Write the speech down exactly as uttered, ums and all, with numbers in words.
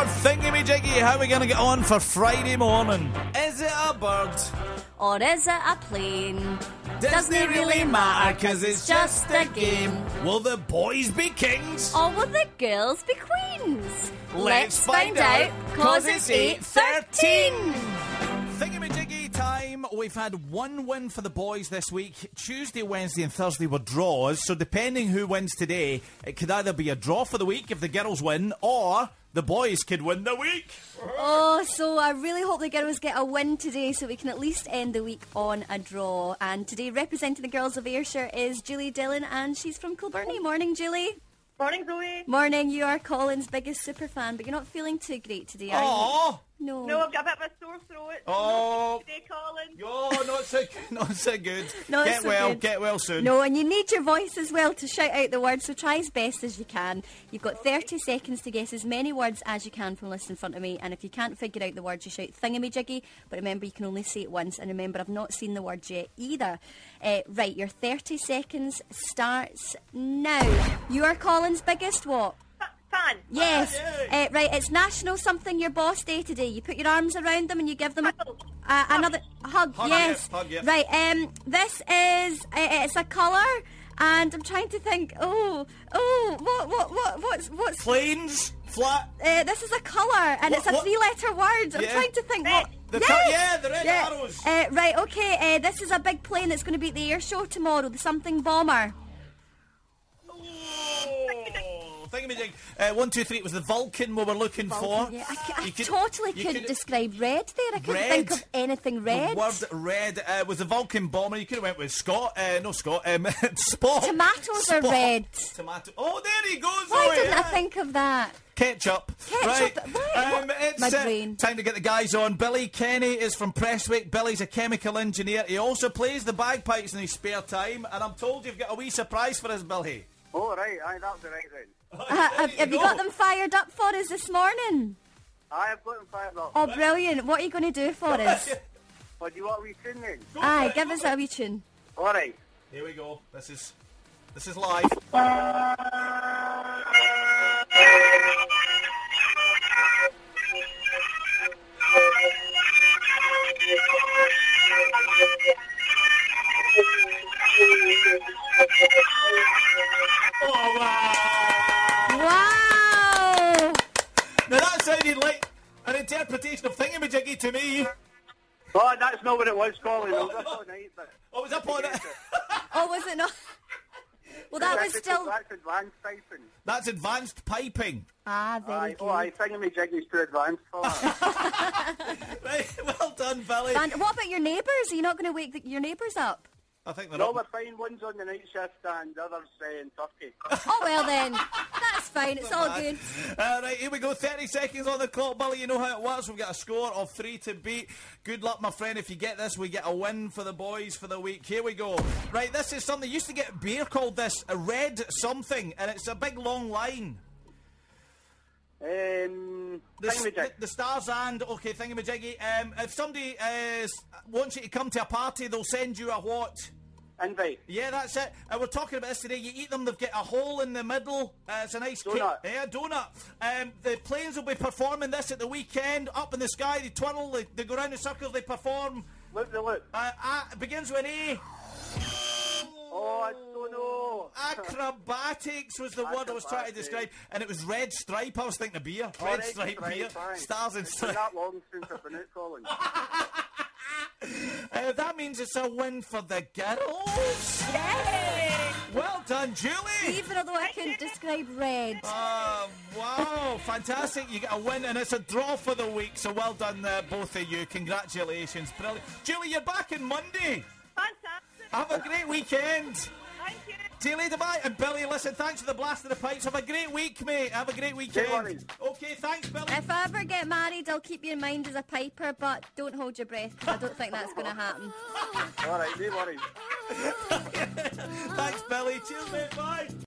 Thingy-me-jiggy, how are we going to get on for Friday morning? Is it a bird? Or is it a plane? Doesn't it really matter, cause it's just a game. Will the boys be kings? Or will the girls be queens? Let's find out, cause it's eight thirteen. thirteen. Thingy-me-jiggy time. We've had one win for the boys this week. Tuesday, Wednesday and Thursday were draws, so depending who wins today, it could either be a draw for the week if the girls win, or the boys could win the week. Oh, so I really hope the girls get a win today so we can at least end the week on a draw. And today, representing the girls of Ayrshire is Julie Dillon, and she's from Kilbirnie. Morning, Julie. Morning, Zoe. Morning, you are Colin's biggest superfan, but you're not feeling too great today, are you? Aww. No. No, I've got a bit of a sore throat. Oh. Today, Colin. Oh, not so, not so good. Not get so well, good. get well soon. No, and you need your voice as well to shout out the words, so try as best as you can. You've got thirty seconds to guess as many words as you can from the list in front of me, and if you can't figure out the words, you shout thingamajiggy, but remember you can only say it once, and remember I've not seen the words yet either. Uh, right, your thirty seconds starts now. You are Colin's biggest what? Fan. Yes. Ah, Uh, right, it's National Something Your Boss Day today. You put your arms around them and you give them a, uh, another hug. Hug, yes. yeah, hug, yeah. Right, um, this is, uh, it's a colour, and I'm trying to think, oh, oh, what, what, what, what's, what's... Planes, flat. Uh, this is a colour, and What- it's a what- three-letter word. I'm Yeah. trying to think Red. what... The yes! co- yeah, the red Yeah. arrows. Uh, right, okay, uh, this is a big plane that's going to be at the air show tomorrow, the Something Bomber. Thingamajig. Uh, one, two, three. It was the Vulcan we were looking for. Yeah, I, c- I You could- totally you could could- describe red there. I couldn't Red? think of anything red. The word red uh, was the Vulcan bomber. You could have went with Scott. Uh, no, Scott. Um, Spot. Tomatoes Spot. are red. Tomato. Oh, there he goes. Why oh, didn't yeah. I think of that? Ketchup. Ketchup, Right. right, Um, what- it's my uh, brain. time to get the guys on. Billy Kenny is from Prestwick. Billy's a chemical engineer. He also plays the bagpipes in his spare time. And I'm told you've got a wee surprise for us, Billy. Oh, right, aye, that's the right then. Uh, have, have you got them fired up for us this morning? I have got them fired up. Oh, brilliant. What are you going to do for us? What do you want we tune then? Aye, give us a wee tune. All right. Here we go. This is this is live. Oh wow! Wow! Now that sounded like an interpretation of Thingamajiggy to me. Oh, that's not what it was, Colin. It was up all night, but... Oh, was up on it? Oh, was it not? Well, that was That's- still... That's advanced typing. That's advanced piping. Ah, very Aye, good. oh, I think my jig is too advanced for that. Right, well done, Billy. And what about your neighbours? Are you not going to wake the, your neighbours up? I think they're No, up. we're fine. One's on the night shift and the other's uh, in Turkey. Oh, well then. That's fine. It's all good. All right, here we go. thirty seconds on the clock, Billy. You know how it works. We've got a score of three to beat. Good luck, my friend. If you get this, we get a win for the boys for the week. Here we go. Right, this is something. Used to get beer called this, a red something, and it's a big long line. Um, The, thingamajig. the, the stars and okay, thingamajiggy. Um, if somebody uh, s- wants you to come to a party, they'll send you a what? Invite. Yeah, that's it. Uh, we're talking about this today. You eat them, they've got a hole in the middle. Uh, it's a nice Donut. cake. Yeah, donut. Um, the planes will be performing this at the weekend. Up in the sky, they twirl, they, they go round in circles, they perform. Look the look. Uh, uh, it begins with an A. Oh, I don't know. Acrobatics was the word I was trying to Acrobatics. describe. And it was red stripe. I was thinking of beer. Oh, Red right, stripe right, beer. fine. Stars and It's been stripes. that long since I've been out, Colin. Uh, that means it's a win for the girls. Yay! Well done, Julie. Even although I couldn't describe red. Oh, wow, fantastic. You get a win, and it's a draw for the week, so well done, uh, both of you. Congratulations. Brilliant. Julie, you're back on Monday. Fantastic. Have a great weekend. Thank you. See you later, bye. And Billy, listen, thanks for the blast of the pipes. Have a great week, mate. Have a great weekend. worries. Okay, thanks, Billy. If I ever get married, I'll keep you in mind as a piper, but don't hold your breath, because I don't think that's going to happen. All right, no worries. Thanks, Billy. Cheers, mate. Bye.